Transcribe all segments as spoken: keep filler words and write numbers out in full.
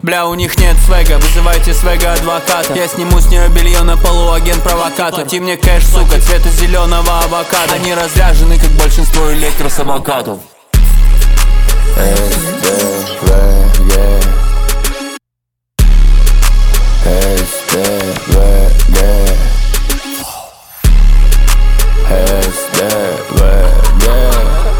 Бля, у них нет свега, вызывайте свега адвоката. Я сниму с нее белье на полу, агент-провокатор. Плати мне кэш, сука, цвета зеленого авокадо. Они разряжены, как большинство электросамокатов. эс дэ вэ гэ, эс дэ вэ гэ, эс дэ вэ гэ,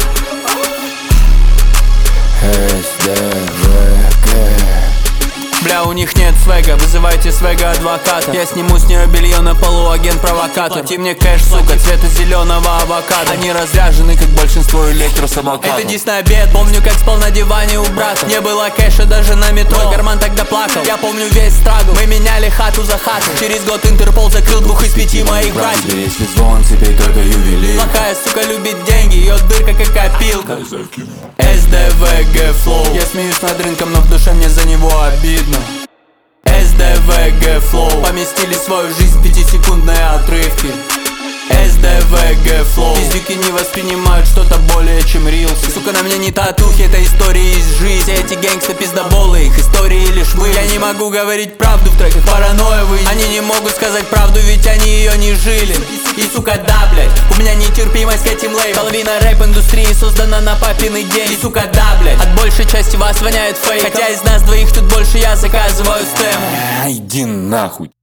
эс дэ вэ гэ. Бля, у них нет свега, вызывайте свега адвоката. Я сниму с нее белье на полу, агент-провокатор. Плати мне кэш, сука, цвета зеленого авокадо. Они разряжены, как большинство электросамокатов. Это дис на обед, помню, как спал на диване у брата. Не было кэша даже на метро, карман тогда плакал. Я помню весь страгл, мы меняли хату за хату. Через год Интерпол закрыл двух из пяти моих братьев. Если звон, теперь только ювелир. Плохая сука любит деньги, ее дырка как копилка. эс дэ вэ гэ Flow. Я смеюсь над рынком, но в душе мне за него обидно. эс дэ вэ гэ Flow. Поместили свою жизнь в пятисекундные отрывки. эс дэ вэ гэ Flow. Пиздюки не воспринимают что-то более чем рилсы. Сука, на мне не татухи, это истории из жизни. Все эти гэнгста пиздоболы, их истории лишь вы. Я не могу говорить правду в треках, паранойя вы. Они не могут сказать правду, ведь они ее не жили. И сука, да, блять, у меня нетерпимость к этим лейблам. Половина рэп-индустрии создана на папины деньги. И сука, да, блять, от большей части вас воняет фейк. Хотя из нас двоих тут больше я заказываю стему. А, иди нахуй.